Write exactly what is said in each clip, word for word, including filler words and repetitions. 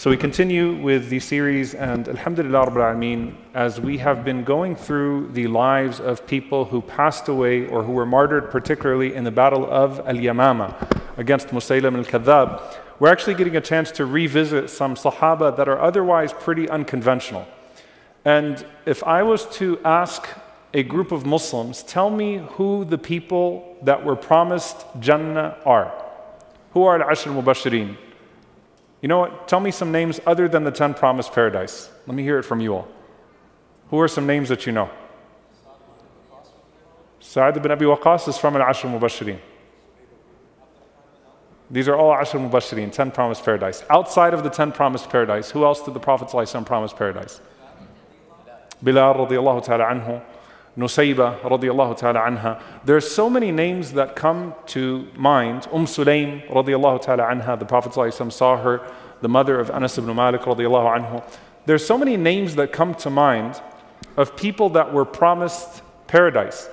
So we continue with the series, and Alhamdulillah Rabbil Alameen, as we have been going through the lives of people who passed away or who were martyred, particularly in the battle of Al-Yamama against Musaylim al-Kadhab, we're actually getting a chance to revisit some Sahaba that are otherwise pretty unconventional. And if I was to ask a group of Muslims, tell me who the people that were promised Jannah are. Who are Al-Ashr al-Mubashirin? You know what? Tell me some names other than the ten promised paradise. Let me hear it from you all. Who are some names that you know? Sa'ad ibn Abi Waqqas is from Al-Ashr al-Mubashirin. These are all Ashr al-Mubashirin, ten promised paradise. Outside of the ten promised paradise, who else did the Prophet ﷺ promise paradise? Bilal radiallahu ta'ala anhu. Nusayba radiallahu ta'ala anha. There are so many names that come to mind. Umm Sulaym radiallahu ta'ala anha, the Prophet ﷺ saw her, the mother of Anas ibn Malik radiallahu anhu. There are so many names that come to mind of people that were promised paradise.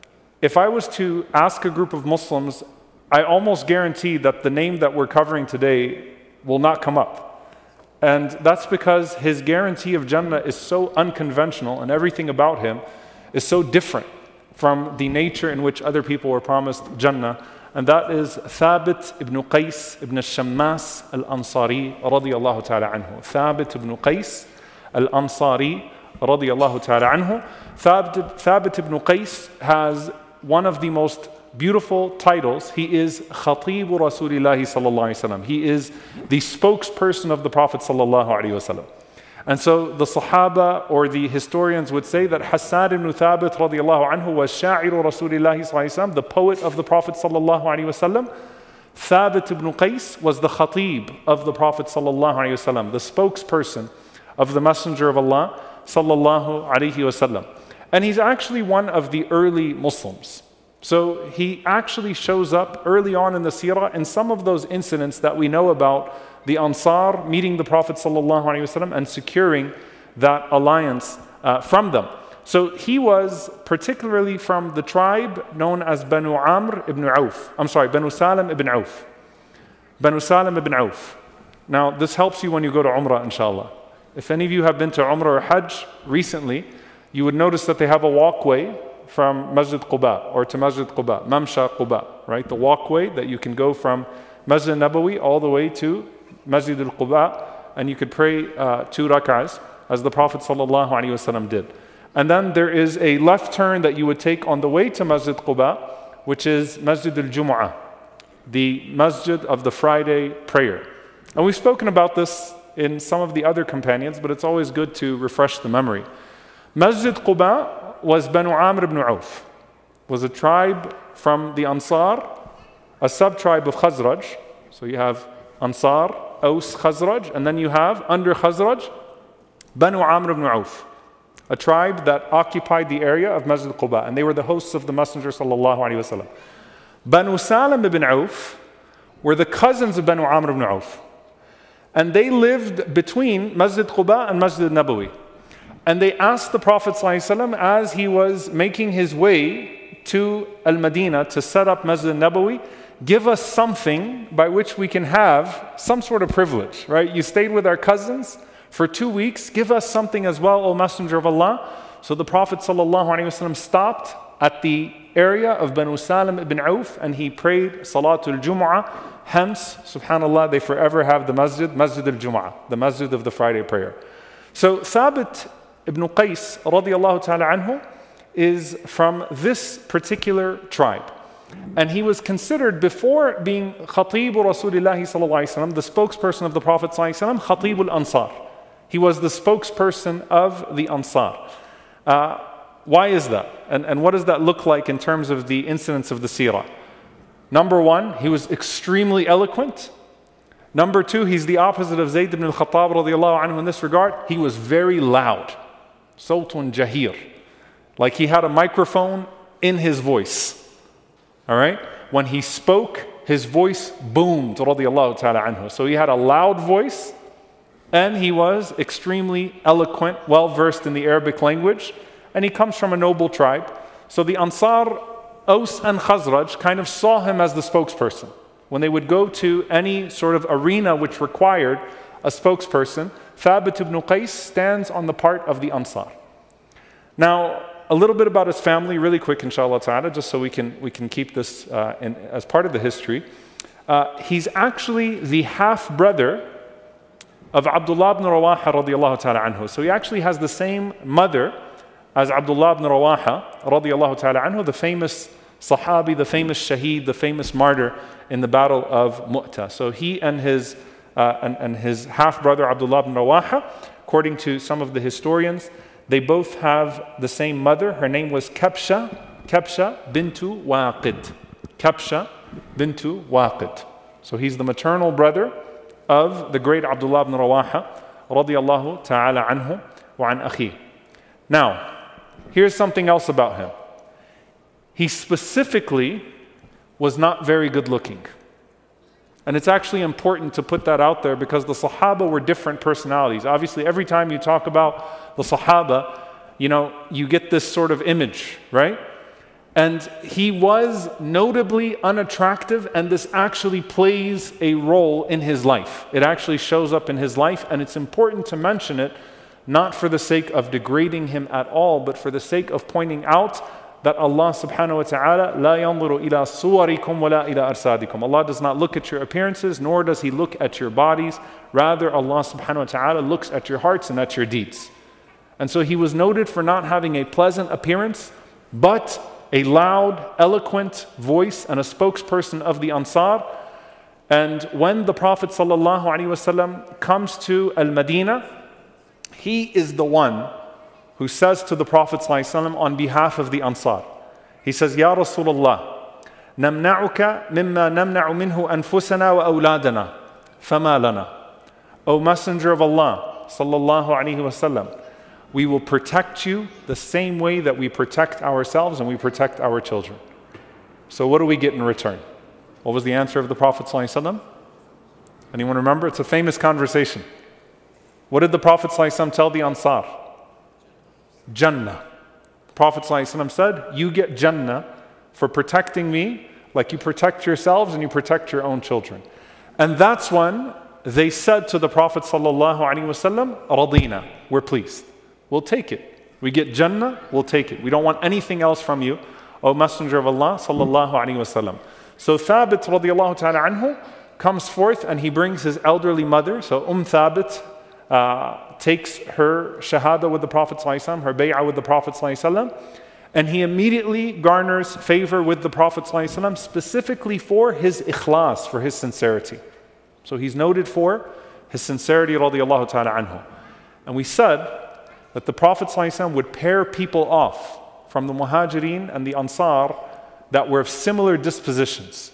If I was to ask a group of Muslims, I almost guarantee that the name that we're covering today will not come up. And that's because his guarantee of Jannah is so unconventional, and everything about him is so different from the nature in which other people were promised Jannah, and that is Thabit ibn Qais ibn al-Shammas al-Ansari radiyallahu ta'ala anhu. Thabit ibn Qais al-Ansari radiyallahu ta'ala anhu. Thabit, Thabit ibn Qais has one of the most beautiful titles. He is Khatibu Rasulillahi sallallahu alayhi wa sallam. He is the spokesperson of the Prophet sallallahu alayhi wa sallam. And so the Sahaba or the historians would say that Hassan ibn Thabit radiallahu anhu was Sha'iru Rasulillahi sallallahu alayhi wa sallam, the poet of the Prophet sallallahu alayhi wa sallam. Thabit ibn Qais was the Khatib of the Prophet sallallahu alayhi wa sallam, the spokesperson of the Messenger of Allah sallallahu alayhi wa sallam. And he's actually one of the early Muslims. So he actually shows up early on in the seerah in some of those incidents that we know about the Ansar meeting the Prophet ﷺ and securing that alliance uh, from them. So he was particularly from the tribe known as Banu Amr ibn Auf. I'm sorry, Banu Salim ibn Auf. Banu Salim ibn Auf. Now this helps you when you go to Umrah, inshallah. If any of you have been to Umrah or Hajj recently, you would notice that they have a walkway from Masjid Quba or to Masjid Quba, Mamsha Quba, right? The walkway that you can go from Masjid Nabawi all the way to Masjid al-Quba, and you could pray uh, two rak'ahs as the Prophet ﷺ did. And then there is a left turn that you would take on the way to Masjid Quba, which is Masjid al-Jumu'ah, the Masjid of the Friday prayer. And we've spoken about this in some of the other companions, but it's always good to refresh the memory. Masjid Quba was Banu Amr ibn Auf, was a tribe from the Ansar, a sub-tribe of Khazraj. So you have Ansar, Aus, Khazraj, and then you have, under Khazraj, Banu Amr ibn Auf, a tribe that occupied the area of Masjid Quba, and they were the hosts of the Messenger sallallahu alaihi wasallam. Banu Salim ibn Auf were the cousins of Banu Amr ibn Auf, and they lived between Masjid Quba and Masjid Nabawi. And they asked the Prophet ﷺ as he was making his way to Al-Madinah to set up Masjid Nabawi, give us something by which we can have some sort of privilege, right? You stayed with our cousins for two weeks, give us something as well, O Messenger of Allah. So the Prophet ﷺ stopped at the area of Banu Salim ibn Auf and he prayed Salatul Jumu'ah. Hence, subhanAllah, they forever have the masjid, Masjid al-Jumu'ah, the masjid of the Friday prayer. So Thabit ibn Qais radiallahu ta'ala anhu is from this particular tribe. And he was considered, before being Khatibu Rasulillahi sallallahu alayhi wa sallam, the spokesperson of the Prophet sallallahu alayhi wa sallam, Khatibul Ansar. He was the spokesperson of the Ansar. Uh, why is that? And, and what does that look like in terms of the incidents of the seerah? Number one, he was extremely eloquent. Number two, he's the opposite of Zayd ibn al-Khattab radiallahu anhu in this regard. He was very loud. Sawtun jahir. Like he had a microphone in his voice. All right? When he spoke, his voice boomed, radiallahu ta'ala anhu. So he had a loud voice, and he was extremely eloquent, well-versed in the Arabic language, and he comes from a noble tribe. So the Ansar, Aus and Khazraj kind of saw him as the spokesperson. When they would go to any sort of arena which required a spokesperson, Thabit ibn Qais stands on the part of the Ansar. Now, a little bit about his family, really quick, inshallah ta'ala, just so we can, we can keep this uh, in, as part of the history. Uh, he's actually the half-brother of Abdullah ibn Rawaha radiallahu ta'ala anhu. So he actually has the same mother as Abdullah ibn Rawaha radiallahu ta'ala anhu, the famous Sahabi, the famous Shaheed, the famous martyr in the battle of Mu'tah. So he and his, uh, and, and his half-brother Abdullah ibn Rawaha, according to some of the historians, they both have the same mother. Her name was Kabsha, Kabsha bintu Waqid. Kabsha bintu Waqid. So he's the maternal brother of the great Abdullah ibn Rawaha radiyallahu ta'ala anhu wa an akhi. Now, here's something else about him. He specifically was not very good looking. And it's actually important to put that out there because the Sahaba were different personalities. Obviously, every time you talk about the Sahaba, you know, you get this sort of image, right? And he was notably unattractive, and this actually plays a role in his life. It actually shows up in his life, and it's important to mention it, not for the sake of degrading him at all, but for the sake of pointing out that Allah subhanahu wa ta'ala لا ينظر إلى صوركم ولا إلى أرسادكم. Allah does not look at your appearances, nor does He look at your bodies. Rather, Allah subhanahu wa ta'ala looks at your hearts and at your deeds. And so he was noted for not having a pleasant appearance, but a loud, eloquent voice and a spokesperson of the Ansar. And when the Prophet sallallahu alaihi wasallam comes to Al-Madinah, he is the one who says to the Prophet ﷺ on behalf of the Ansar, he says, Ya Rasulullah, نمنعك مما نمنع منه أنفسنا وأولادنا فما لنا. O Messenger of Allah sallallahu alaihi wasallam, we will protect you the same way that we protect ourselves and we protect our children. So what do we get in return? What was the answer of the Prophet ﷺ? Anyone remember? It's a famous conversation. What did the Prophet ﷺ tell the Ansar? Jannah. The Prophet ﷺ said, you get Jannah for protecting me like you protect yourselves and you protect your own children. And that's when they said to the Prophet ﷺ, Radina, we're pleased. We'll take it. We get Jannah, we'll take it. We don't want anything else from you, O Messenger of Allah sallallahu alaihi wasallam. So Thabit radiallahu ta'ala anhu comes forth and he brings his elderly mother. So Umm Thabit Uh, takes her shahada with the Prophet ﷺ, her bay'ah with the Prophet ﷺ, and he immediately garners favor with the Prophet ﷺ, specifically for his ikhlas, for his sincerity. So he's noted for his sincerity radiyallahu ta'ala anhu. And we said that the Prophet ﷺ would pair people off from the Muhajirin and the Ansar that were of similar dispositions.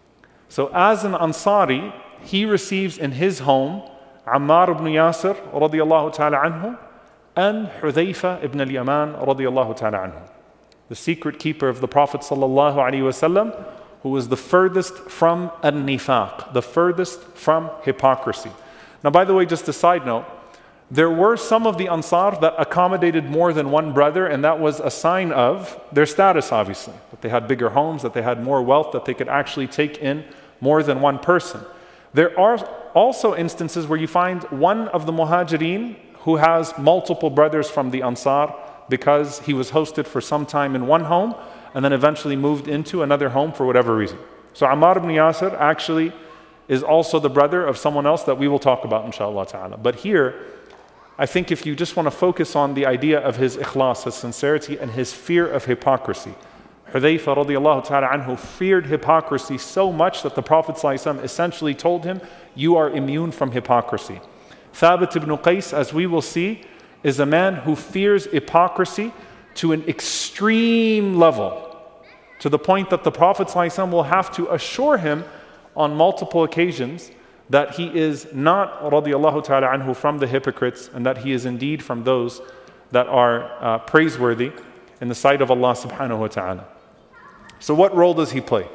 So as an Ansari, he receives in his home Ammar ibn Yasir radiyallahu ta'ala anhu and Hudhayfa ibn al-Yaman radiyallahu ta'ala anhu. The secret keeper of the Prophet sallallahu alaihi wasallam, who was the furthest from an-nifaq, the furthest from hypocrisy. Now, by the way, just a side note, there were some of the Ansar that accommodated more than one brother, and that was a sign of their status, obviously, that they had bigger homes, that they had more wealth, that they could actually take in more than one person. There are also instances where you find one of the Muhajirin who has multiple brothers from the Ansar because he was hosted for some time in one home and then eventually moved into another home for whatever reason. So Ammar ibn Yasir actually is also the brother of someone else that we will talk about inshallah ta'ala. But here, I think if you just want to focus on the idea of his ikhlas, his sincerity and his fear of hypocrisy, Hudhayfa radiallahu ta'ala anhu feared hypocrisy so much that the Prophet ﷺ essentially told him, you are immune from hypocrisy. Thabit ibn Qais, as we will see, is a man who fears hypocrisy to an extreme level, to the point that the Prophet ﷺ will have to assure him on multiple occasions that he is not radiallahu ta'ala anhu from the hypocrites and that he is indeed from those that are uh, praiseworthy in the sight of Allah subhanahu wa ta'ala. So what role does he play?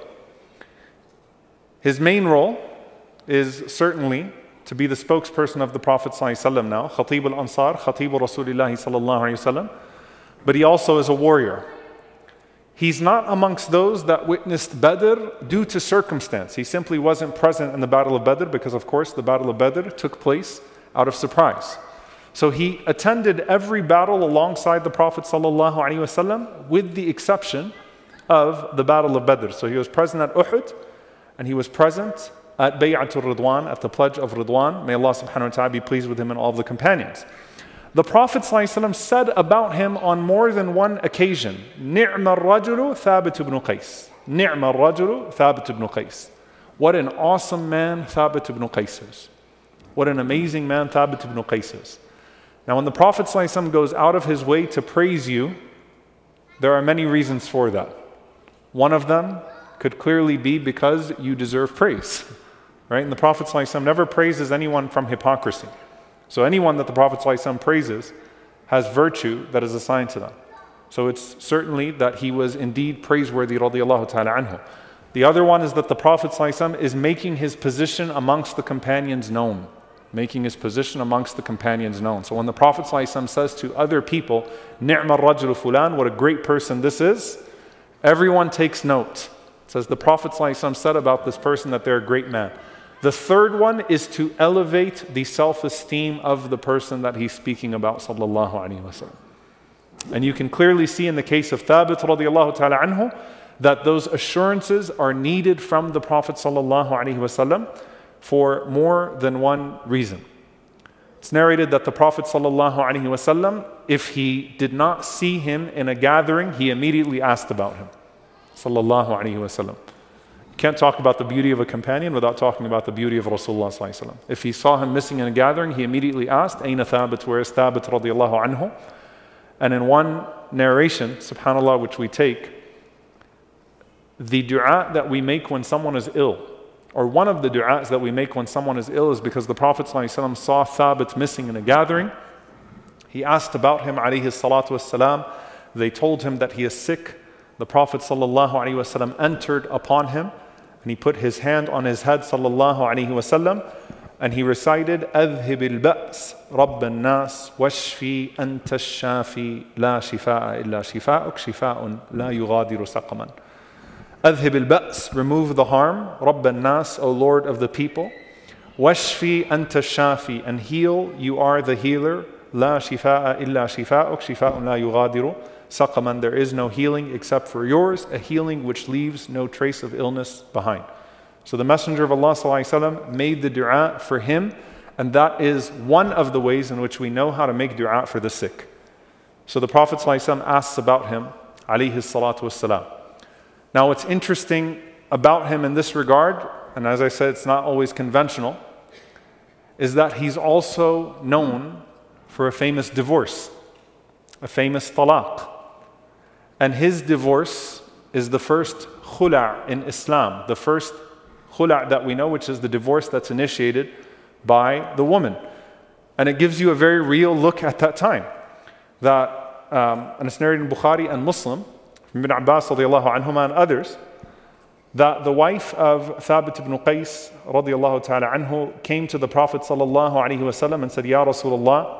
His main role is certainly to be the spokesperson of the Prophet ﷺ now, Khatib al-Ansar, Khatib al-Rasulillahi sallallahu alayhi wa sallam, but he also is a warrior. He's not amongst those that witnessed Badr due to circumstance. He simply wasn't present in the Battle of Badr because, of course, the Battle of Badr took place out of surprise. So he attended every battle alongside the Prophet ﷺ with the exception of the Battle of Badr. So he was present at Uhud and he was present at Bay'atul Ridwan, at the Pledge of Ridwan. May Allah subhanahu wa ta'ala be pleased with him and all of the companions. The Prophet ﷺ said about him on more than one occasion, نِعْمَ الرَّجُلُ ثَابِتُ بْنُ قَيْسٍ نِعْمَ الرَّجُلُ ثَابِتُ بْنُ قَيْسٍ. What an awesome man Thabit ibn Qais is. What an amazing man Thabit ibn Qais is. Now when the Prophet ﷺ goes out of his way to praise you, there are many reasons for that. One of them could clearly be because you deserve praise. Right? And the Prophet ﷺ never praises anyone from hypocrisy. So anyone that the Prophet ﷺ praises has virtue that is assigned to them. So it's certainly that he was indeed praiseworthy radiallahu ta'ala anhu. The other one is that the Prophet ﷺ is making his position amongst the companions known. Making his position amongst the companions known. So when the Prophet ﷺ says to other people, Ni'ma rajul fulan, what a great person this is, everyone takes note. It says the Prophet ﷺ said about this person that they're a great man. The third one is to elevate the self-esteem of the person that he's speaking about, sallallahu alaihi wasallam. And you can clearly see in the case of Thabit radiallahu ta'ala anhu that those assurances are needed from the Prophet sallallahu alaihi wasallam for more than one reason. It's narrated that the Prophet sallallahu alaihi wasallam, if he did not see him in a gathering, he immediately asked about him, sallallahu alaihi wasallam. Can't talk about the beauty of a companion without talking about the beauty of Rasulullah sallallahu alaihi wasallam. If he saw him missing in a gathering, he immediately asked, Aina Thabit, where is Thabit radiallahu anhu? And in one narration, subhanAllah, which we take, the dua that we make when someone is ill, or one of the du'as that we make when someone is ill, is because the Prophet ﷺ saw Thabit missing in a gathering. He asked about him, alayhi salatu wassalam. They told him that he is sick. The Prophet ﷺ entered upon him, and he put his hand on his head, sallallahu alayhi wasallam, and he recited, أَذْهِبِ الْبَأْسِ رَبَّ النَّاسِ وَاشْفِي أَنْتَ الشَّافِي لَا شِفَاءَ إِلَّا شِفَاءُكَ شِفَاءٌ لَا يُغَادِرُ سَقَمًا. أَذْهِبِ الْبَأْسِ, remove the harm, رَبَّ النَّاسِ, O Lord of the people, وَاشْفِي أَنْتَ الشَّافِي, and heal, you are the healer, لَا شِفَاءَ إِلَّا شِفَاءُكَ شِفَاءٌ لَا يُغَادِرُ سَقَمًا, there is no healing except for yours, a healing which leaves no trace of illness behind. So the Messenger of Allah ﷺ made the dua for him, and that is one of the ways in which we know how to make dua for the sick. So the Prophet ﷺ asks about him, alayhi salatu wassalam. Now what's interesting about him in this regard, and as I said, it's not always conventional, is that he's also known for a famous divorce, a famous talaq. And his divorce is the first khula' in Islam, the first khula' that we know, which is the divorce that's initiated by the woman. And it gives you a very real look at that time. That, um, and it's narrated in Bukhari and Muslim, from Ibn Abbas radiallahu anhuma and others, that the wife of Thabit ibn Qais radiallahu ta'ala anhu came to the Prophet sallallahu alaihi wasallam and said, Ya Rasulullah,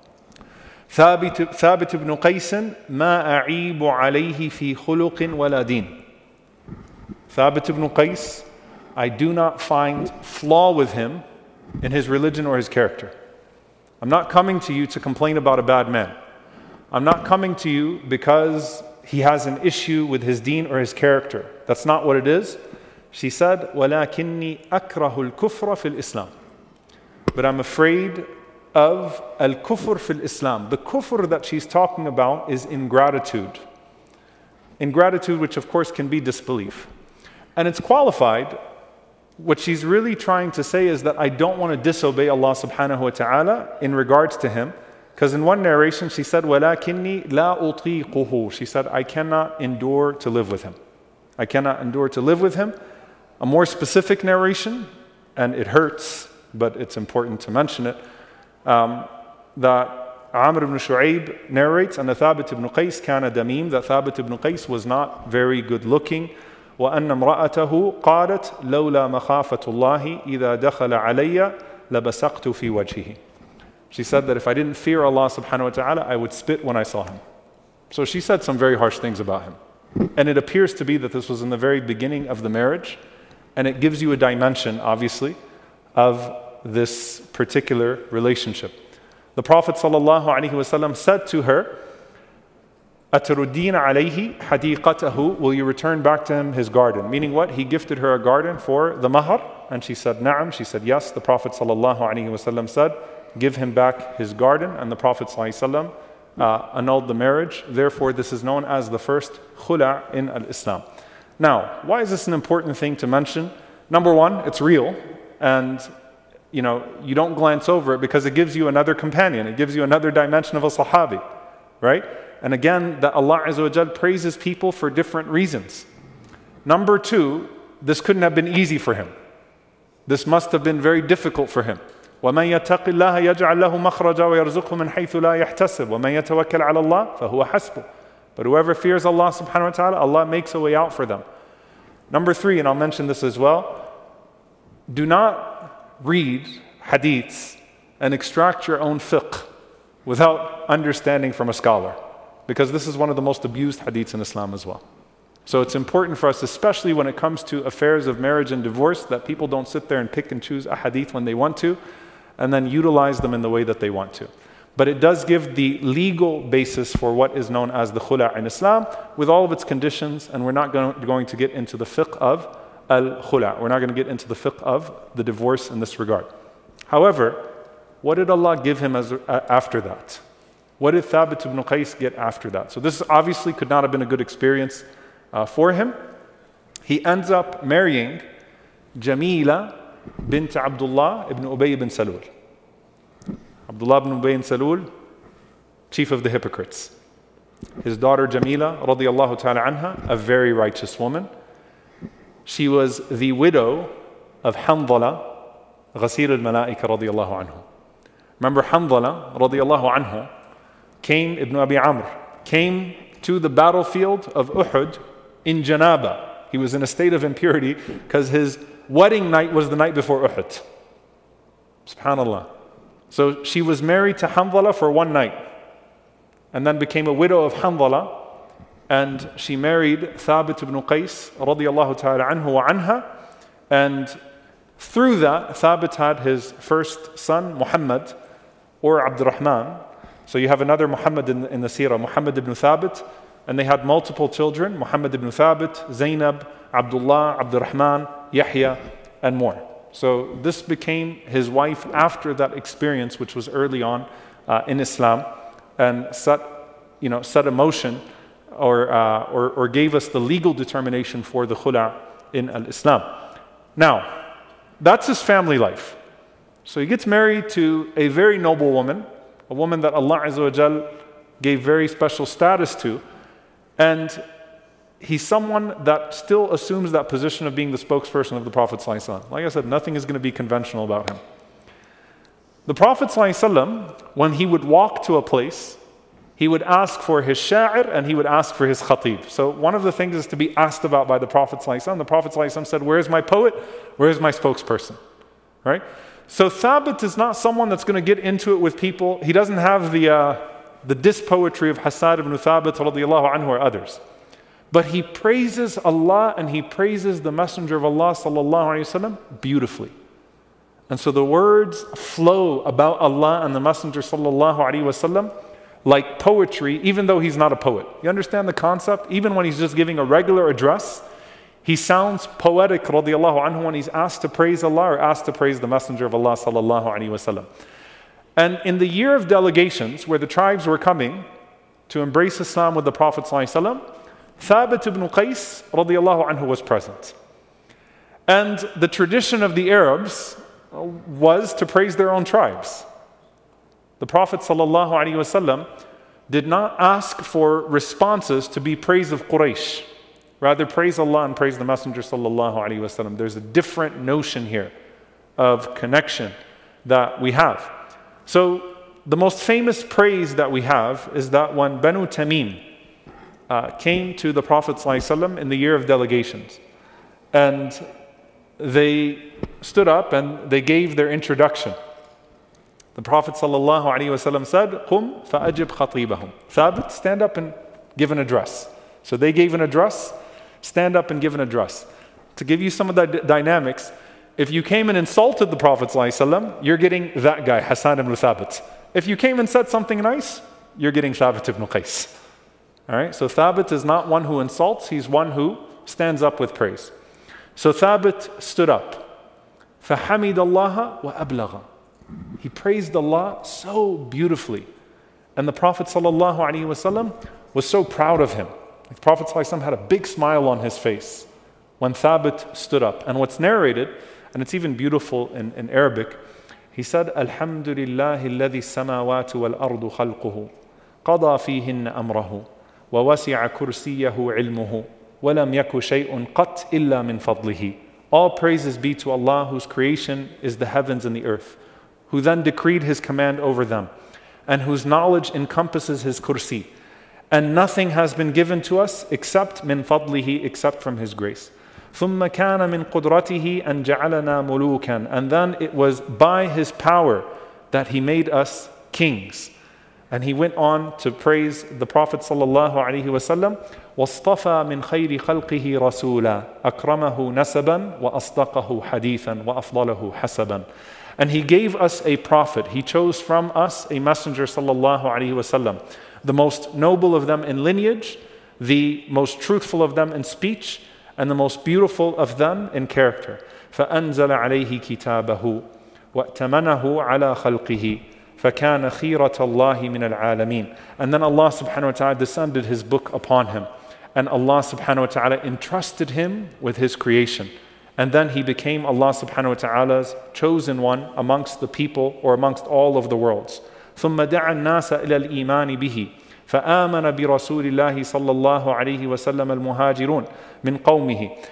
ثابت, ثابت ibn Qais ما أعيب عليه في خلق ولا دين. Thabit ibn Qais, I do not find flaw with him in his religion or his character. I'm not coming to you to complain about a bad man. I'm not coming to you because he has an issue with his deen or his character. That's not what it is. She said, وَلَكِنِّي أَكْرَهُ الْكُفْرَ فِي الْإِسْلَامِ. But I'm afraid of al-kufr fil Islam. The kufr that she's talking about is ingratitude. Ingratitude, which of course can be disbelief. And it's qualified. What she's really trying to say is that I don't want to disobey Allah subhanahu wa ta'ala in regards to him. Because in one narration she said, وَلَكِنِّي لَا أُطِيقُهُ. She said, I cannot endure to live with him. I cannot endure to live with him. A more specific narration, and it hurts, but it's important to mention it, um, that Amr ibn Shu'ayb narrates, and Thabit ibn Qais كان دميم, that Thabit ibn Qais was not very good looking. وأن امرأته قالت لولا مخافة الله إذا دخل علي لبسقت في وجهه. She said that if I didn't fear Allah subhanahu wa ta'ala, I would spit when I saw him. So she said some very harsh things about him. And it appears to be that this was in the very beginning of the marriage. And it gives you a dimension, obviously, of this particular relationship. The Prophet ﷺ said to her, أَتَرُدِّينَ عَلَيْهِ حَدِيقَتَهُ, will you return back to him his garden? Meaning what? He gifted her a garden for the mahar. And she said, na'am. She said, yes. The Prophet ﷺ said, give him back his garden. And the Prophet ﷺ uh, annulled the marriage. Therefore, this is known as the first khula' in al-Islam. Now, why is this an important thing to mention? Number one, it's real. And you know, you don't glance over it because it gives you another companion. It gives you another dimension of a sahabi, right? And again, that Allah Azza wa Jal praises people for different reasons. Number two, this couldn't have been easy for him. This must have been very difficult for him. وَمَنْ يَتَّقِ اللَّهَ يَجْعَلْ لَهُ مَخْرَجًا وَيَرْزُقْهُ مِنْ حَيْثُ لَا يَحْتَسِبُ وَمَنْ يَتَوَكَّلْ عَلَى اللَّهِ فَهُوَ حَسْبُهُ. But whoever fears Allah subhanahu wa ta'ala, Allah makes a way out for them. Number three, and I'll mention this as well, do not read hadiths and extract your own fiqh without understanding from a scholar, because this is one of the most abused hadiths in Islam as well. So it's important for us, especially when it comes to affairs of marriage and divorce, that people don't sit there and pick and choose a hadith when they want to and then utilize them in the way that they want to. But it does give the legal basis for what is known as the khula' in Islam with all of its conditions, and we're not going to get into the fiqh of al-khula'. We're not going to get into the fiqh of the divorce in this regard. However, what did Allah give him as, uh, after that? What did Thabit ibn Qais get after that? So this obviously could not have been a good experience uh, for him. He ends up marrying Jamila bint Abdullah ibn Ubay ibn Salul. Abdullah ibn Ubay ibn Salul, chief of the hypocrites. His daughter Jamila, radiyallahu ta'ala anha, a very righteous woman. She was the widow of Hanzala, Ghasir al-Malaika radiyallahu anhu. Remember Hanzala radiyallahu anhu came, Ibn Abi Amr, came to the battlefield of Uhud in Janaba. He was in a state of impurity because his wedding night was the night before Uhud. SubhanAllah. So she was married to Hanzala for one night and then became a widow of Hanzala, and she married Thabit ibn Qais radiyallahu ta'ala anhu wa anha, and through that Thabit had his first son Muhammad or Abdurrahman. So you have another Muhammad in, in the seerah, Muhammad ibn Thabit, and they had multiple children, Muhammad ibn Thabit, Zainab, Abdullah, Abdurrahman, Yahya, and more. So this became his wife after that experience, which was early on uh, in Islam, and set, you know, set a motion or, uh, or, or gave us the legal determination for the khula' in al-Islam. Now, that's his family life. So he gets married to a very noble woman, a woman that Allah Azza wa Jal gave very special status to, and he's someone that still assumes that position of being the spokesperson of the Prophet ﷺ. Like I said, nothing is going to be conventional about him. The Prophet ﷺ, when he would walk to a place, he would ask for his sha'ir and he would ask for his khatib. So one of the things is to be asked about by the Prophet ﷺ. The Prophet ﷺ said, where is my poet? Where is my spokesperson? Right? So Thabit is not someone that's going to get into it with people. He doesn't have the, uh, the dispoetry of Hassan ibn Thabit radiyallahu anhu or others. But he praises Allah and he praises the Messenger of Allah sallallahu alayhi wa sallam beautifully. And so the words flow about Allah and the Messenger sallallahu alayhi wa sallam like poetry, even though he's not a poet. You understand the concept? Even when he's just giving a regular address, he sounds poetic radiyallahu anhu when he's asked to praise Allah or asked to praise the Messenger of Allah sallallahu alayhi wa sallam. And in the year of delegations, where the tribes were coming to embrace Islam with the Prophet sallallahu alayhi wa sallam, Thabit ibn Qais radiyallahu anhu was present. And the tradition of the Arabs was to praise their own tribes. The Prophet sallallahu alaihi wasallam did not ask for responses to be praise of Quraysh. Rather, praise Allah and praise the Messenger sallallahu alaihi wasallam. There's a different notion here of connection that we have. So the most famous praise that we have is that when Banu Tamim uh, came to the Prophet sallallahu alaihi wasallam in the year of delegations, and they stood up and they gave their introduction. The Prophet ﷺ said, "Qum fa'ajib khatibahum." Thabit, stand up and give an address. So they gave an address, stand up and give an address. To give you some of the d- dynamics, if you came and insulted the Prophet ﷺ, you're getting that guy, Hassan ibn Thabit. If you came and said something nice, you're getting Thabit ibn Qais. All right, so Thabit is not one who insults, he's one who stands up with praise. So Thabit stood up. فَحَمِدَ اللَّهَ وَأَبْلَغَ. He praised Allah so beautifully. And the Prophet ﷺ was so proud of him. The Prophet ﷺ had a big smile on his face when Thabit stood up. And what's narrated, and it's even beautiful in, in Arabic, he said, الحمد لله الذي السماوات والأرض خلقه قضى فيهن أمره ووسع كرسيه علمه وَلَمْ يَكُ شَيْءٌ قَطْ إِلَّا مِنْ فَضْلِهِ. All praises be to Allah, whose creation is the heavens and the earth, who then decreed His command over them, and whose knowledge encompasses His kursi. And nothing has been given to us except min fadlihi, except from His grace. ثُمَّ كَانَ مِنْ قُدْرَتِهِ أَنْ جَعَلَنَا مُلُوكًا. And then it was by His power that He made us kings. And he went on to praise the Prophet sallallahu alaihi wasallam. وَاصْطَفَى مِنْ خَيْرِ خَلْقِهِ رَسُولًا أَكْرَمَهُ نَسَبًا وَأَصْدَقَهُ حَدِيثًا وَأَفْضَلَهُ حَسَبًا. And he gave us a prophet. He chose from us a messenger sallallahu alaihi wasallam, the most noble of them in lineage, the most truthful of them in speech, and the most beautiful of them in character. فَأَنزَلَ عَلَيْهِ كِتَابَهُ وَأْتَمَنَهُ عَلَى خَلْقِهِ فَكَانَ خِيرَةَ اللَّهِ مِنَ الْعَالَمِينَ. And then Allah subhanahu wa ta'ala descended His book upon him. And Allah subhanahu wa ta'ala entrusted him with His creation. And then he became Allah subhanahu wa ta'ala's chosen one amongst the people, or amongst all of the worlds. ثُمَّ دَعَ النَّاسَ إِلَى الْإِيمَانِ بِهِ فَآمَنَ بِرَسُولِ اللَّهِ صَلَّى اللَّهُ عَلَيْهِ وَسَلَّمَ الْمُهَاجِرُونَ مِنْ قَوْمِهِ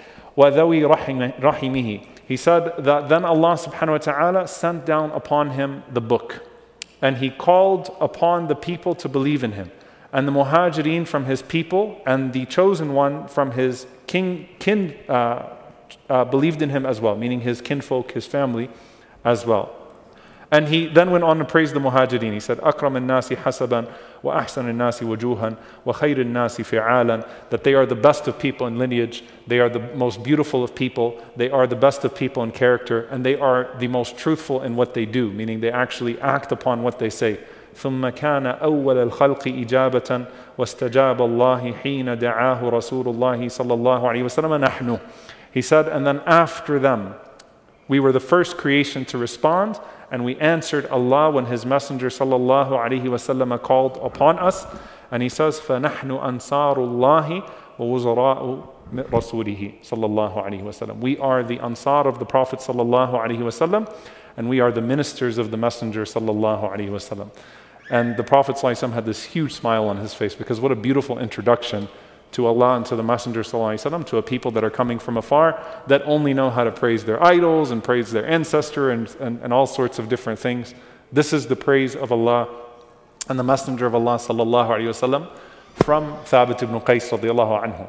وَذَوِي رَحِمِهِ. He said that then Allah subhanahu wa ta'ala sent down upon him the book. And He called upon the people to believe in Him. And the muhajirin from His people, and the chosen one from His kin, kin uh, uh, believed in Him as well, meaning His kinfolk, His family as well. And he then went on to praise the muhajirin. He said, أَكْرَمَ النَّاسِ حَسَبًا وَأَحْسَنِ النَّاسِ وُجُوهًا وَخَيْرِ النَّاسِ فِعَالًا. That they are the best of people in lineage, they are the most beautiful of people, they are the best of people in character, and they are the most truthful in what they do, meaning they actually act upon what they say. ثُمَّ كَانَ أَوَّلَ الْخَلْقِ إِجَابَةً وَاسْتَجَابَ اللَّهِ حِينَ دَعَاهُ رَسُولُ اللَّهِ صَلَّى اللَّهُ عَلَيْهِ وَسَلَّمَ نَحْنُ. He said, and then after them, we were the first creation to respond, and we answered Allah when His Messenger sallallahu alaihi wasallam called upon us. And he says, فَنَحْنُ أَنصَارُ اللَّهِ وَوُزَرَاءُ رَسُولِهِ sallallahu alaihi wasallam. We are the Ansar of the Prophet sallallahu alaihi wasallam, and we are the ministers of the Messenger sallallahu alaihi wasallam. And the Prophet sallallahu alaihi wasallam had this huge smile on his face, because what a beautiful introduction to Allah and to the Messenger sallallahu alaihi wasallam, to a people that are coming from afar, that only know how to praise their idols and praise their ancestor and, and, and all sorts of different things. This is the praise of Allah and the Messenger of Allah sallallahu alaihi wasallam from Thabit ibn Qais radiallahu anhu.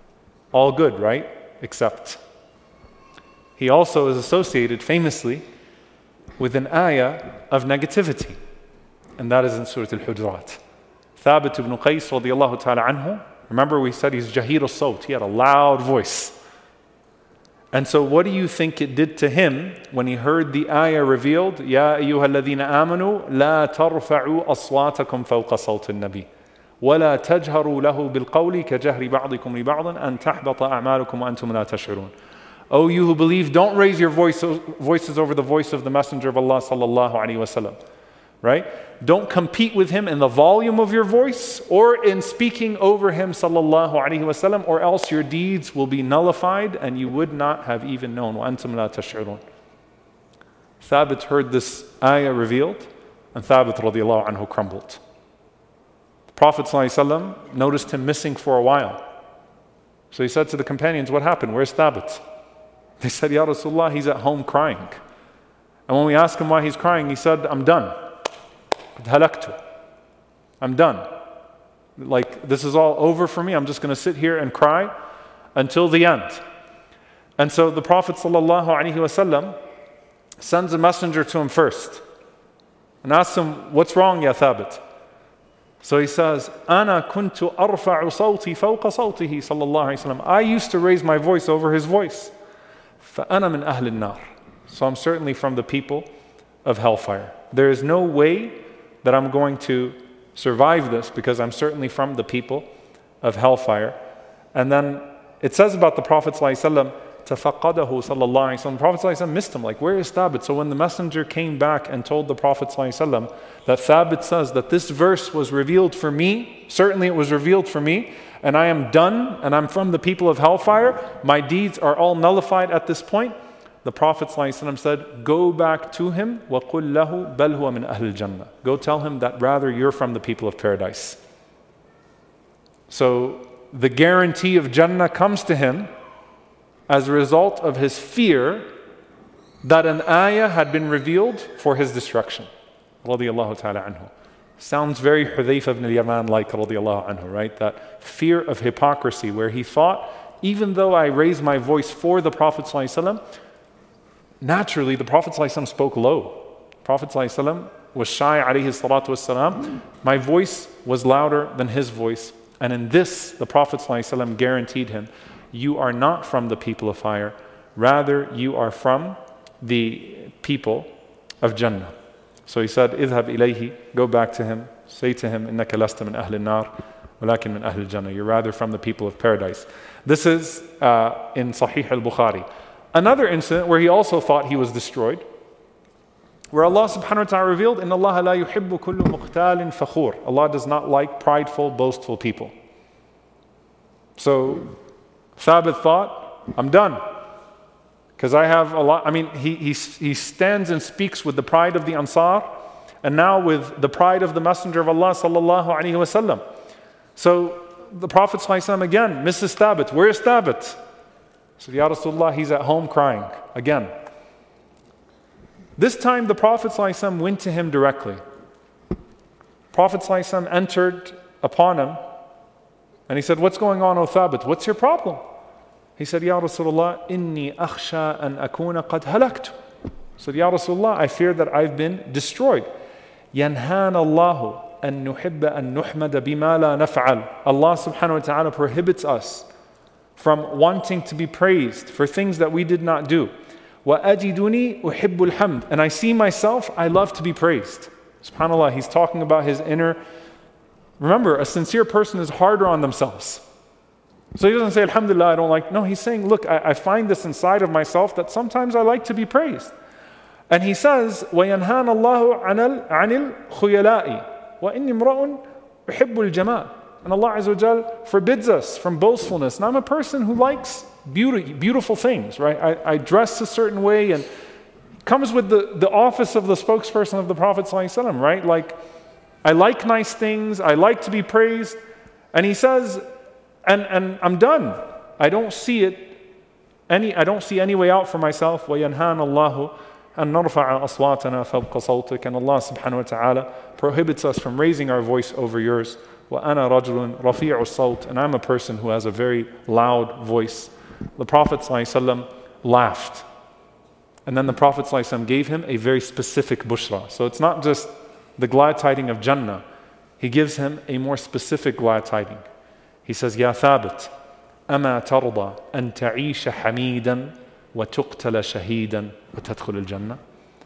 All good, right? Except he also is associated famously with an ayah of negativity, and that is in Surah Al-Hujurat. Thabit ibn Qais radiallahu ta'ala anhu, remember we said he's Jahir al-Sawt, he had a loud voice. And so what do you think it did to him when he heard the ayah revealed, Ya ayyuha alladhina amanu, la tarfa'u aswatakum fawqa sawti an-nabi, wa la tajharu lahu bil-qawli ka jahri ba'dikum li ba'din an tahbata a'malukum wa antum la tash'urun. O you who believe, don't raise your voice, voices over the voice of the Messenger of Allah sallallahu alaihi wasallam. Right? Don't compete with him in the volume of your voice or in speaking over him sallallahu alaihi wasallam, or else your deeds will be nullified and you would not have even known. وَأَنْتُمْ لَا تَشْعُرُونَ. Thabit heard this ayah revealed, and Thabit radiallahu anhu crumbled. The Prophet sallallahu alaihi wasallam noticed him missing for a while. So he said to the companions, what happened? Where's Thabit? They said, Ya Rasulullah, he's at home crying. And when we asked him why he's crying, he said, I'm done. I'm done. Like, this is all over for me. I'm just going to sit here and cry until the end. And so the Prophet sallallahu alaihi wasallam sends a messenger to him first and asks him, what's wrong, Ya Thabit? So he says, أَنَا كُنْتُ أَرْفَعُ صَوْتِي فَوْقَ صَوْتِهِ صلى الله عليه وسلم. I used to raise my voice over his voice. فَأَنَا مِنْ أَهْلِ النَّارِ. So I'm certainly from the people of hellfire. There is no way that I'm going to survive this because I'm certainly from the people of hellfire. And then it says about the Prophet ﷺ, تَفَقَّدَهُ صلى الله عليه وسلم. The Prophet ﷺ missed him, like, where is Thabit? So when the messenger came back and told the Prophet ﷺ that Thabit says that this verse was revealed for me, certainly it was revealed for me, and I am done, and I'm from the people of hellfire, my deeds are all nullified at this point, the Prophet ﷺ said, go back to him, وَقُلْ لَهُ بَلْ هُوَ مِنْ أَهْلِ الْجَنَّةِ. Go tell him that rather you're from the people of paradise. So the guarantee of Jannah comes to him as a result of his fear that an ayah had been revealed for his destruction. Radiyallahu ta'ala anhu. Sounds very Hudhayfa ibn al-Yaman like, radiyallahu anhu, right? That fear of hypocrisy where he thought, even though I raised my voice for the Prophet ﷺ, naturally the Prophet ﷺ spoke low. Prophet ﷺ was shy, alayhi salatu wassalam. My voice was louder than his voice. And in this, the Prophet ﷺ guaranteed him, you are not from the people of fire, rather you are from the people of Jannah. So he said, اذهب إليه, go back to him, say to him, إنك لست من أهل النار ولكن من أهل الجنة. You're rather from the people of paradise. This is uh, in Sahih al-Bukhari. Another incident where he also thought he was destroyed, where Allah subhanahu wa ta'ala revealed, إن الله لا يحب كل مختال فخور. Allah does not like prideful, boastful people. So Thabit thought, I'm done. Because I have a lot, I mean, he, he, he stands and speaks with the pride of the Ansar, and now with the pride of the Messenger of Allah sallallahu alayhi wa sallam. So the Prophet sallallahu alayhi wa sallam again misses Thabit. Where is Thabit? So, Ya Rasulullah, he's at home crying again. This time the Prophet sallallahu alayhi wa sallam went to him directly. Prophet sallallahu alayhi wa sallam entered upon him, and he said, what's going on, O Thabit? What's your problem? He said, Ya Rasulullah, inni akhsha an akuna qad halaktu. He said, Ya Rasulullah, I fear that I've been destroyed. Yanhan Allahu an nuhibba an nuhmada bima la naf'al. Allah subhanahu wa ta'ala prohibits us from wanting to be praised for things that we did not do. Wa ajiduni uhibbul hamd. And I see myself, I love to be praised. SubhanAllah, he's talking about his inner. Remember, a sincere person is harder on themselves. So he doesn't say, Alhamdulillah, I don't like. No, he's saying, look, I, I find this inside of myself that sometimes I like to be praised. And he says, وَيَنْهَانَ اللَّهُ عَنِ الْخُيَلَاءِ وَإِنِّي امْرَؤٌ أُحِبُّ الْجَمَالِ. And Allah Azza wa Jal forbids us from boastfulness. And I'm a person who likes beauty, beautiful things, right? I, I dress a certain way, and it comes with the, the office of the spokesperson of the Prophet ﷺ, right? Like, I like nice things, I like to be praised. And he says, and, and I'm done. I don't see it, any, I don't see any way out for myself. وَيَنْهَانَ اللَّهُ أَن نَرْفَعَ أَصْوَاتَنَا فَوْقَ صَوْتِكَ. And Allah subhanahu wa ta'ala prohibits us from raising our voice over yours. وَأَنَا رَجُلٌ رَفِيعُ الصَّوْتِ. And I'm a person who has a very loud voice. The Prophet ﷺ laughed. And then the Prophet ﷺ gave him a very specific bushra. So it's not just the glad tiding of Jannah. He gives him a more specific glad tiding. He says, Ya Thabit, أما ترضى أن تعيش حميدا وتقتل شهيدا وتدخل الجنة.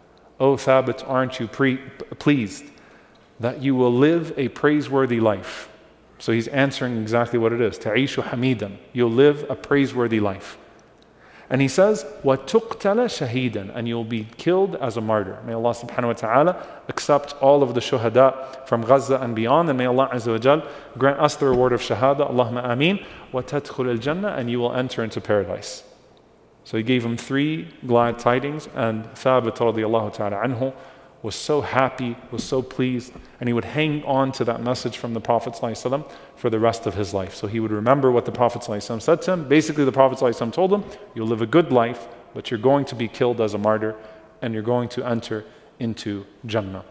O Thabit, aren't you pre- pleased that you will live a praiseworthy life? So he's answering exactly what it is. تعيش حميدا. You'll live a praiseworthy life. And he says, وَتُقْتَلَ شَهِيدًا. And you'll be killed as a martyr. May Allah subhanahu wa ta'ala accept all of the shuhada from Gaza and beyond. And may Allah Azza wa Jal grant us the reward of shahada. Allahumma ameen. وَتَدْخُلِ الْجَنَّةِ. And you will enter into paradise. So he gave him three glad tidings. And Thabit radiallahu ta'ala anhu was so happy, was so pleased. And he would hang on to that message from the Prophet ﷺ for the rest of his life. So he would remember what the Prophet ﷺ said to him. Basically, the Prophet ﷺ told him, you'll live a good life, but you're going to be killed as a martyr, and you're going to enter into Jannah.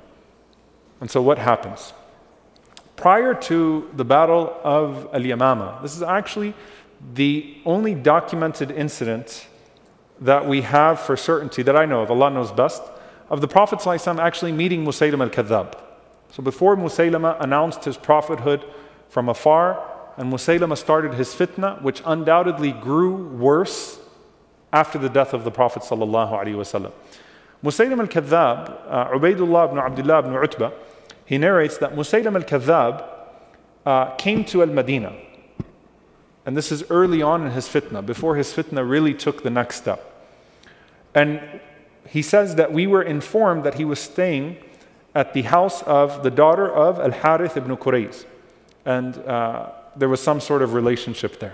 And so what happens? Prior to the battle of Al-Yamama, this is actually the only documented incident that we have for certainty that I know of, Allah knows best, of the Prophet ﷺ actually meeting Musaylim al-Kadhab. So before Musaylama announced his prophethood from afar, and Musaylama started his fitna, which undoubtedly grew worse after the death of the Prophet sallallahu alaihi wasallam. Musaylama al-Kadhdhab, uh, Ubaydullah ibn Abdullah ibn Utbah, he narrates that Musaylama al-Kadhdhab uh, came to Al-Madinah. And this is early on in his fitna, before his fitna really took the next step. And he says that we were informed that he was staying at the house of the daughter of Al-Harith ibn Qurayz. And uh, there was some sort of relationship there.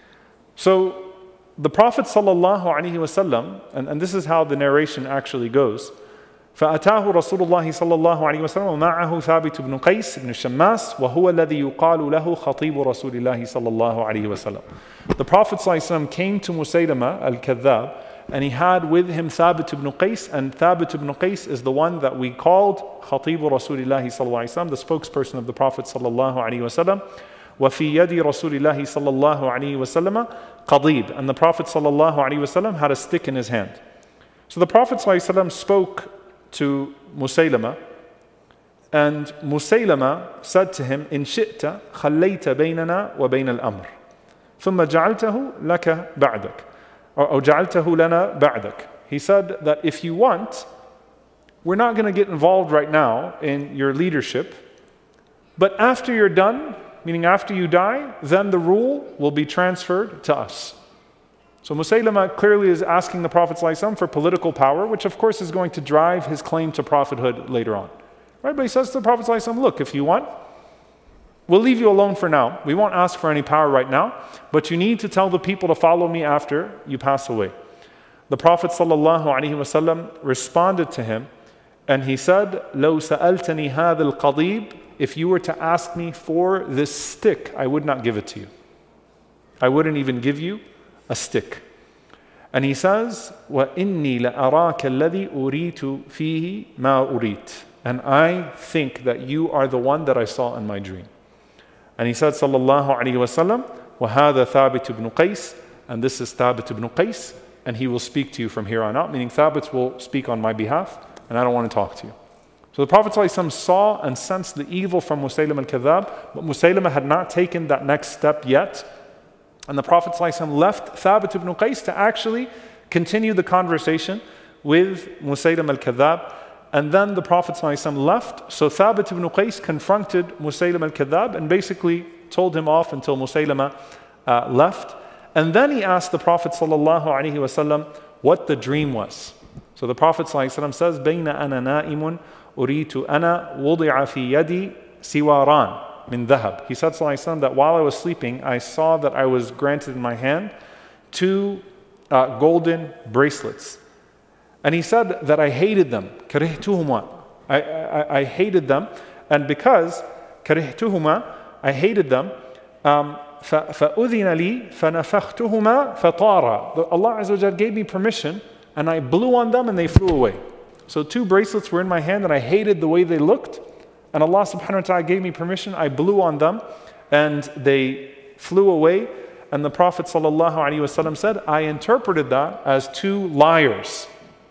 So the Prophet sallallahu alaihi wasallam, and, and this is how the narration actually goes, فأتاه رسول الله صلى الله عليه وسلم ومعه ثابت بن قيس بن الشماس وهو الذي يقال له خطيب رسول الله صلى الله عليه وسلم. The Prophet صلى الله عليه وسلم came to Musaylama al-Kadhdhab, and he had with him Thabit ibn Qais, and Thabit ibn Qais is the one that we called Khatib Rasulullah sallallahu alaihi wasallam, the spokesperson of the Prophet sallallahu alaihi wasallam. وفي يد رسول الله صلى الله عليه وسلم قضيب, and the Prophet sallallahu alaihi wasallam had a stick in his hand. So the Prophet sallallahu alaihi wasallam spoke to Musaylama, and Musaylama said to him, إن شئت خليت بيننا وبين الأمر ثم جعلته لك بعدك أو جعلته لنا بعدك. He said that if you want, we're not going to get involved right now in your leadership, but after you're done, meaning after you die, then the rule will be transferred to us. So Musaylama clearly is asking the Prophet ﷺ for political power, which of course is going to drive his claim to prophethood later on. Right? But he says to the Prophet ﷺ, look, if you want, we'll leave you alone for now. We won't ask for any power right now, but you need to tell the people to follow me after you pass away. The Prophet ﷺ responded to him, and he said, لو سألتني هذا القضيب, if you were to ask me for this stick, I would not give it to you. I wouldn't even give you a stick. And he says, وَإِنِّي لَأَرَاكَ الَّذِي أُرِيتُ فِيهِ مَا أُرِيتُ, and I think that you are the one that I saw in my dream. And he said, sallallahu alayhi wa sallam, وَهَذَا ثَابِتُ ibn Qais, and this is Thabit ibn Qais, and he will speak to you from here on out, meaning Thabit will speak on my behalf, and I don't want to talk to you. So the Prophet ﷺ saw and sensed the evil from Musaylama al-Kadhdhab, but Musaylama had not taken that next step yet. And the Prophet ﷺ left Thabit ibn Qais to actually continue the conversation with Musaylama al-Kadhdhab. And then the Prophet ﷺ left. So Thabit ibn Qais confronted Musaylama al-Kadhdhab and basically told him off until Musaylama uh, left. And then he asked the Prophet ﷺ what the dream was. So the Prophet ﷺ says, بَيْنَ أَنَا نَائِمٌ أُرِيتُ أَنَا وُضِعَ فِي يَدِي سِوَارًا min dhahab. He said ﷺ that while I was sleeping, I saw that I was granted in my hand two uh, golden bracelets. And he said that I hated them. كَرِهْتُهُمَا. I, I, I hated them. And because كَرِهْتُهُمَا, I hated them, um, فَأُذِنَ لِي فَنَفَخْتُهُمَا فَطَارًا. Allah Azza wa Jal gave me permission, and I blew on them and they flew away. So two bracelets were in my hand and I hated the way they looked. And Allah subhanahu wa ta'ala gave me permission. I blew on them and they flew away. And the Prophet sallallahu alaihi wasallam said, I interpreted that as two liars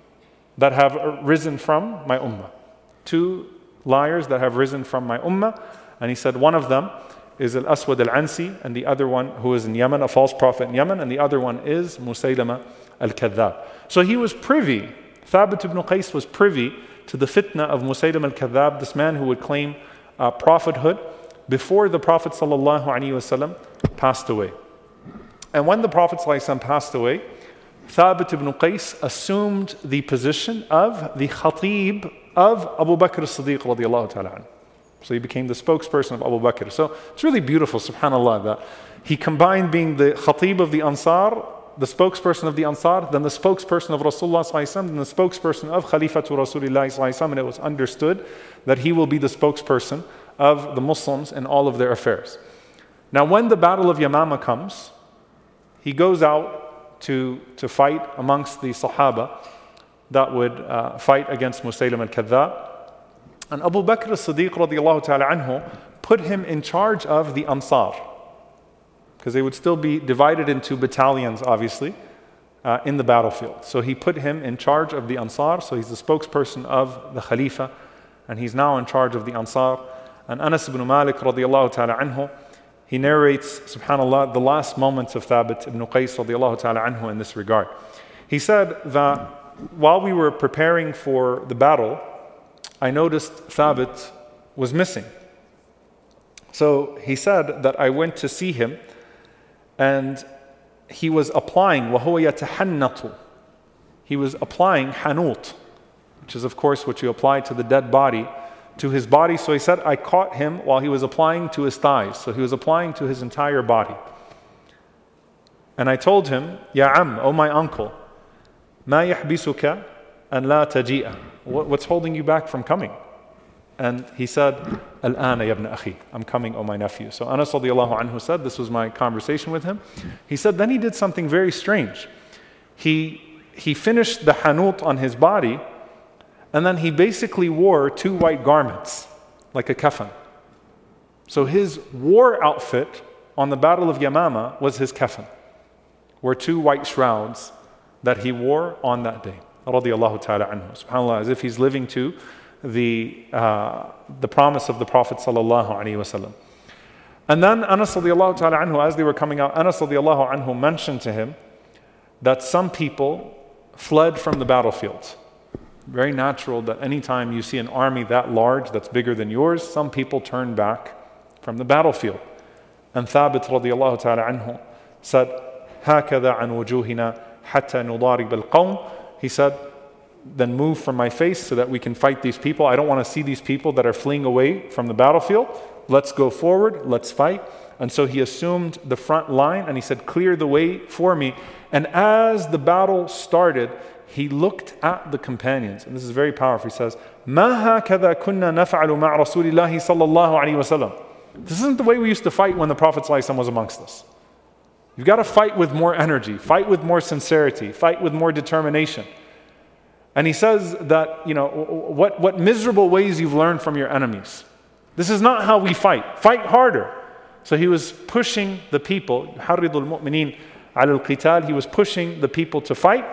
that have risen from my ummah. Two liars that have risen from my ummah. And he said one of them is Al-Aswad Al-Ansi, and the other one who is in Yemen, a false prophet in Yemen, and the other one is Musaylama al-Kadhdhab. So he was privy, Thabit ibn Qais was privy to the fitna of Musaylama al-Kadhdhab, this man who would claim uh, prophethood before the Prophet sallallahu alaihi wasallam passed away. And when the Prophet sallallahu alaihi wasallam passed away, Thabit ibn Qais assumed the position of the khatib of Abu Bakr as-Siddiq radiyallahu ta'ala anhu. So he became the spokesperson of Abu Bakr. So it's really beautiful, subhanAllah, that he combined being the khatib of the Ansar, the spokesperson of the Ansar, then the spokesperson of Rasulullah sallallahu alaihi wasallam, then the spokesperson of Khalifatu Rasulullah sallallahu alaihi wasallam, and it was understood that he will be the spokesperson of the Muslims in all of their affairs. Now when the Battle of Yamama comes, he goes out to, to fight amongst the Sahaba that would uh, fight against Musaylama al-Kadhdhab. And Abu Bakr as-Siddiq radiallahu ta'ala anhu put him in charge of the Ansar, because they would still be divided into battalions, obviously, uh, in the battlefield. So he put him in charge of the Ansar, so he's the spokesperson of the Khalifa, and he's now in charge of the Ansar. And Anas ibn Malik radiallahu ta'ala anhu, he narrates, subhanAllah, the last moments of Thabit ibn Qais radiallahu ta'ala anhu in this regard. He said that while we were preparing for the battle, I noticed Thabit was missing. So he said that I went to see him, and he was applying وَهُوَ يَتَحَنَّطُ. He was applying hanut, which is of course what you apply to the dead body, to his body. So he said, I caught him while he was applying to his thighs. So he was applying to his entire body. And I told him, Ya am, oh my uncle, مَا يَحْبِسُكَ أَنْ لَا تَجِيءَ. What's holding you back from coming? And he said, Al-ana ya ibn akhi, I'm coming, oh my nephew. So Anas radiallahu anhu said, this was my conversation with him. He said, then he did something very strange. He, he finished the hanut on his body, and then he basically wore two white garments, like a kafan. So his war outfit on the Battle of Yamama was his kafan, were two white shrouds that he wore on that day. Radiallahu ta'ala anhu. SubhanAllah, as if he's living to the, uh, the promise of the Prophet sallallahu alaihi wasallam. And then Anas radiallahu ta'ala anhu, as they were coming out, Anas radiallahu anhu mentioned to him that some people fled from the battlefield. Very natural that anytime you see an army that large, that's bigger than yours, some people turn back from the battlefield. And Thabit radiallahu ta'ala anhu said, هَكَذَا عَنْ وُجُوهِنَا حَتَّى نُضَارِبَ الْقَوْمِ. He said, then move from my face so that we can fight these people. I don't want to see these people that are fleeing away from the battlefield. Let's go forward, let's fight. And so he assumed the front line and he said, clear the way for me. And as the battle started, he looked at the companions. And this is very powerful. He says, مَا هَكَذَا كُنَّا نَفْعَلُ مَعْ رَسُولِ اللَّهِ صَلَّى اللَّهُ عَلَيْهِ وَسَلَّمَ. This isn't the way we used to fight when the Prophet ﷺ was amongst us. You've got to fight with more energy, fight with more sincerity, fight with more determination. And he says that, you know, what, what miserable ways you've learned from your enemies. This is not how we fight. Fight harder. So he was pushing the people, حَرِّضُ الْمُؤْمِنِينَ عَلَى الْقِتَالِ. He was pushing the people to fight.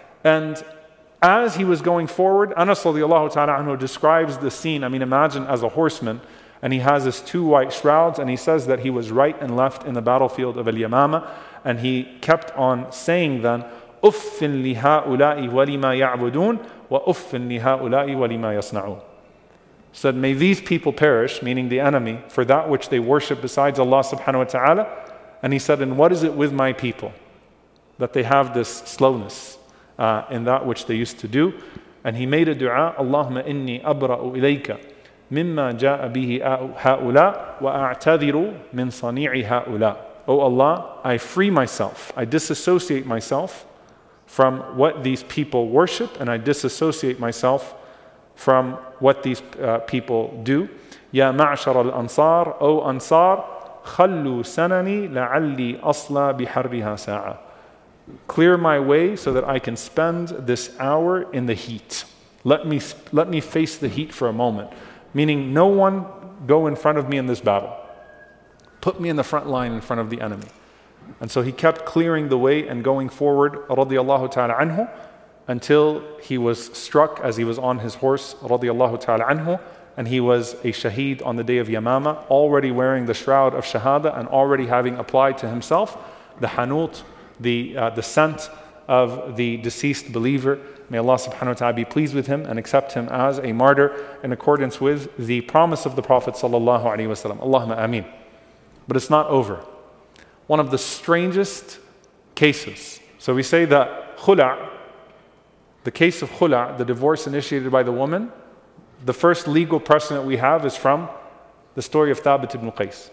And as he was going forward, Anas radiallahu ta'ala anhu describes the scene. I mean, imagine as a horseman, and he has his two white shrouds, and he says that he was right and left in the battlefield of Al-Yamama, and he kept on saying then, أُفٍّ لِهَؤُلَاءِ وَلِمَا يَعْبُدُونَ وَأُفٍّ لِهَؤُلَاءِ وَلِمَا يَصْنَعُونَ. Said, may these people perish, meaning the enemy, for that which they worship besides Allah subhanahu wa ta'ala. And he said, and what is it with my people? That they have this slowness uh, in that which they used to do. And he made a dua, Allahumma inni abra'u ilayka mimma ja'a bihi ha'ula wa a'tadhiru min sani'i ha'ula. Oh Allah, I free myself, I disassociate myself from what these people worship, and I disassociate myself from what these uh, people do. Ya ma'ashar al-ansar, O ansar, khallu sanani la'alli asla biharriha sa'a. Clear my way so that I can spend this hour in the heat. Let me, let me face the heat for a moment. Meaning, no one go in front of me in this battle. Put me in the front line in front of the enemy. And so he kept clearing the way and going forward, radiyallahu ta'ala anhu, until he was struck as he was on his horse, radiyallahu ta'ala anhu, and he was a shaheed on the day of Yamama, already wearing the shroud of shahada and already having applied to himself the hanut, the, uh, the scent of the deceased believer. May Allah subhanahu wa ta'ala be pleased with him and accept him as a martyr in accordance with the promise of the Prophet sallallahu alaihi wasallam. Allahumma ameen. But it's not over. One of the strangest cases. So we say that khula', the case of khula', the divorce initiated by the woman, the first legal precedent we have is from the story of Thabit ibn Qais.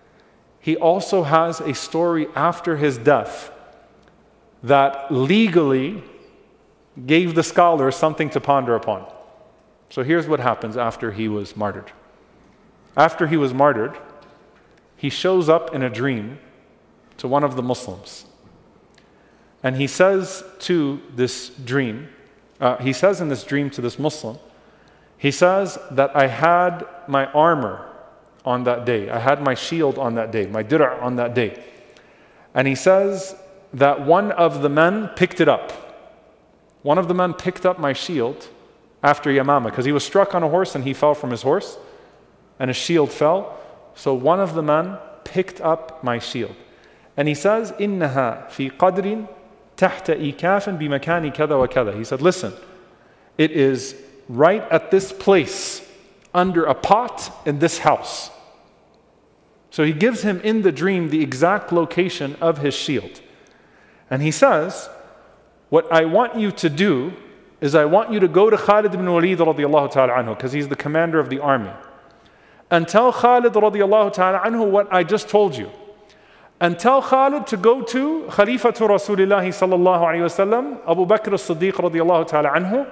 He also has a story after his death that legally gave the scholars something to ponder upon. So here's what happens after he was martyred. After he was martyred, he shows up in a dream to one of the Muslims. And he says to this dream, uh, he says in this dream to this Muslim, he says that I had my armor on that day. I had my shield on that day, my dir' on that day. And he says that one of the men picked it up. One of the men picked up my shield after Yamama, because he was struck on a horse and he fell from his horse, and his shield fell. So one of the men picked up my shield. And he says, إِنَّهَا فِي قَدْرٍ تَحْتَ إِيكَافٍ بِمَكَانِ كَذَا وَكَذَا. He said, listen, it is right at this place, under a pot in this house. So he gives him in the dream the exact location of his shield. And he says, what I want you to do is I want you to go to Khalid ibn Walid radiallahu ta'ala anhu, because he's the commander of the army, and tell Khalid radiallahu ta'ala anhu what I just told you. And tell Khalid to go to Khalifatu Rasulullah sallallahu alayhi wasallam, Abu Bakr as-Siddiq radiallahu ta'ala anhu,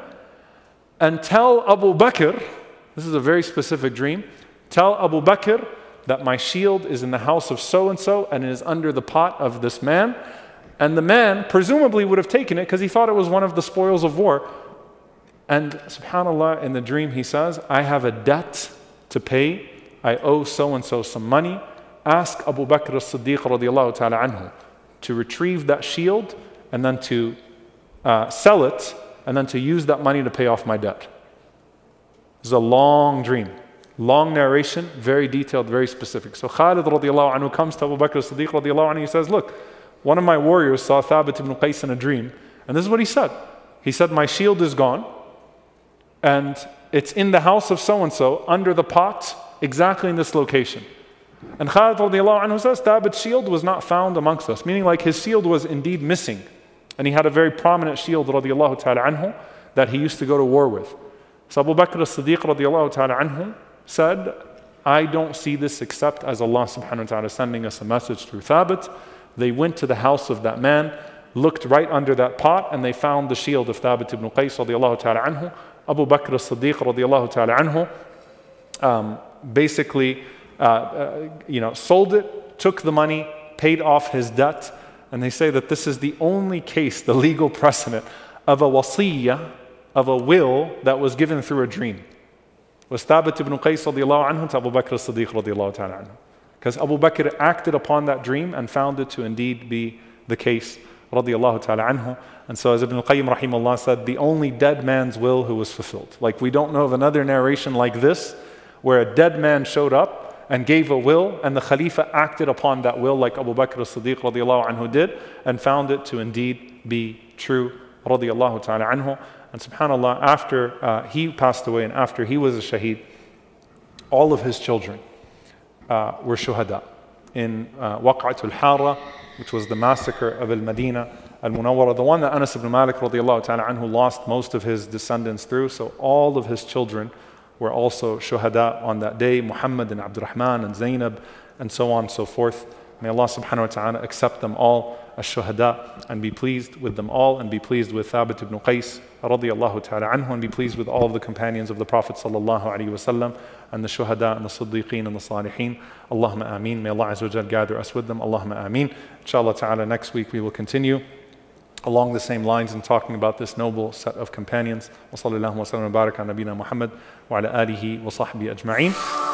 and tell Abu Bakr, this is a very specific dream, tell Abu Bakr that my shield is in the house of so-and-so and it is under the pot of this man. And the man presumably would have taken it because he thought it was one of the spoils of war. And subhanAllah, in the dream he says, I have a debt to pay. I owe so-and-so some money. Ask Abu Bakr as-Siddiq radiallahu ta'ala anhu to retrieve that shield and then to uh, sell it and then to use that money to pay off my debt. This is a long dream. Long narration, very detailed, very specific. So Khalid radiallahu anhu comes to Abu Bakr as-Siddiq radiallahu anhu. He says, look, one of my warriors saw Thabit ibn Qais in a dream. And this is what he said. He said, my shield is gone. And it's in the house of so-and-so, under the pot, exactly in this location. And Khalid radiallahu anhu says, Thabit's shield was not found amongst us. Meaning like his shield was indeed missing. And he had a very prominent shield radiallahu ta'ala anhu that he used to go to war with. So Abu Bakr as-Siddiq radiallahu ta'ala anhu said, I don't see this except as Allah subhanahu wa ta'ala sending us a message through Thabit. They went to the house of that man, looked right under that pot, and they found the shield of Thabit ibn Qais radiallahu ta'ala anhu. Abu Bakr as-Siddiq radiallahu ta'ala anhu um, basically uh, uh, you know, sold it, took the money, paid off his debt. And they say that this is the only case, the legal precedent of a wasiyyah, of a will that was given through a dream. Was Thabit ibn Qais radiallahu anhu to Abu Bakr as-Siddiq radiallahu ta'ala anhu. Because Abu Bakr acted upon that dream and found it to indeed be the case, radiallahu ta'ala anhu. And so as Ibn al-Qayyim rahimahullah said, the only dead man's will who was fulfilled. Like we don't know of another narration like this, where a dead man showed up and gave a will, and the Khalifa acted upon that will like Abu Bakr as-Siddiq radiallahu anhu did, and found it to indeed be true, radiallahu ta'ala anhu. And subhanAllah, after uh, he passed away and after he was a shaheed, all of his children uh, were shuhada in uh, Waq'atul Hara, which was the massacre of Al-Madinah Al-Munawwara, the one that Anas ibn Malik radiallahu ta'ala anhu lost most of his descendants through. So all of his children were also shuhada on that day, Muhammad and Abdurrahman and Zainab and so on and so forth. May Allah subhanahu wa ta'ala accept them all as shuhada and be pleased with them all, and be pleased with Thabit ibn Qais radiyallahu ta'ala anhu, and be pleased with all of the companions of the Prophet sallallahu alaihi wasallam, and the shuhada and the siddiqeen and the salihin. Allahumma ameen. May Allah azza wa jal gather us with them. Allahumma ameen. Inshallah ta'ala, next week we will continue along the same lines and talking about this noble set of companions. Wa sallallahu wa sallam wa barak ala nabina Muhammad wa ala alihi wa sahbihi ajma'een.